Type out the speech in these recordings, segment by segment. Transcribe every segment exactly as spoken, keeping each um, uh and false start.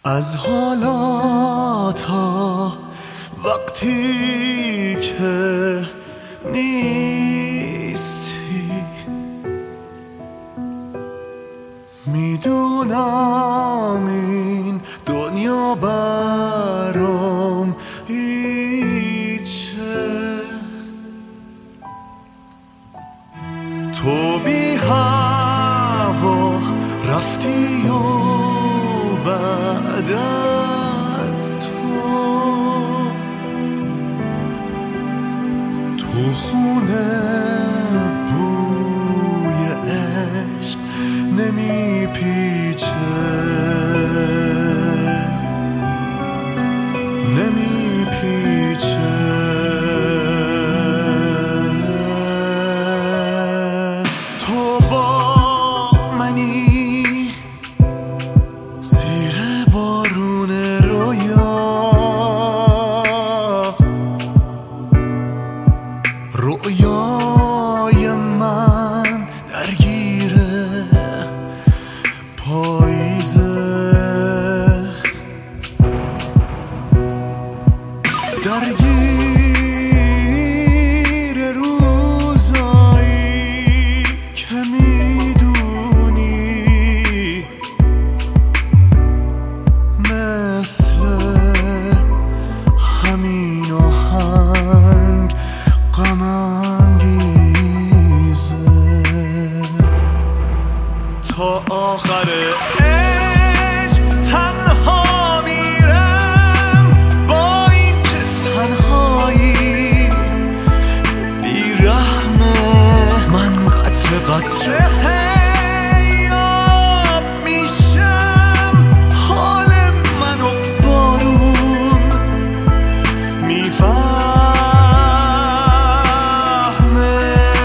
از حالا تا وقتی که نیستی میدونم این دنیا برام هیچه، تو بی هوا رفتی و بعد از تو تو خونه بوی عشق نمیپیچه نمیپیچه تو با منی زیر بارون رویا، رویای من درگیره پاییزه، درگیر روزایی که میدونی مثل همین آهنگ غم انگیزه، تا آخر عشق تنها میرم با این که تنهایی بیرحمه، من قطره قطره آب میشم، حال منو بارون میفهمه،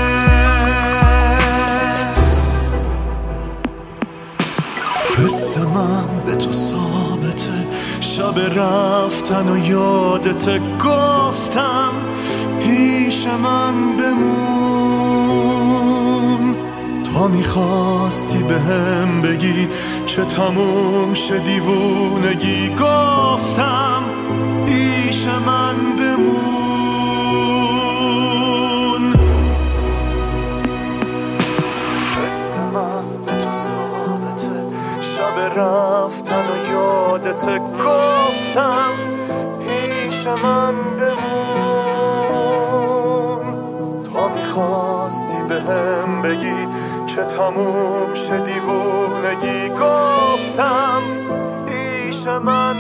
حس من به تو ثابته، شب رفتن و یادت گفتم پیش من بمون، تا میخواستی بهم بگی که تموم شه دیوونگی، گفتم پیش من بمون، حس من به تو ثابته، شب رفتن و یادت گفتم پیش من بمون، تا میخواستی بهم بگی که تموم شه دیوونگی، گفتم پیش من